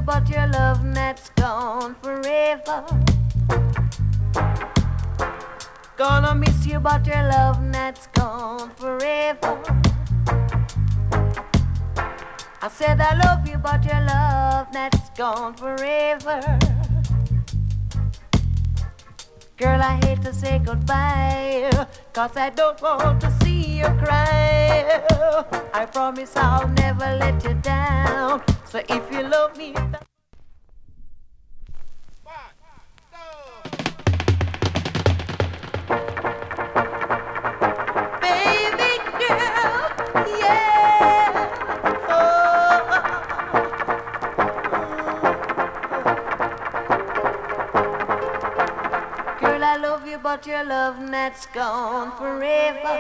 but your love that's gone forever. Gonna miss you, but your love that's gone forever. I said I love you, but your love that's gone forever. Girl, I hate to say goodbye, 'cause I don't want to see you cry. I promise I'll never let you down. So if you love me, baby girl, yeah. Girl, I love you, but your love that's gone forever.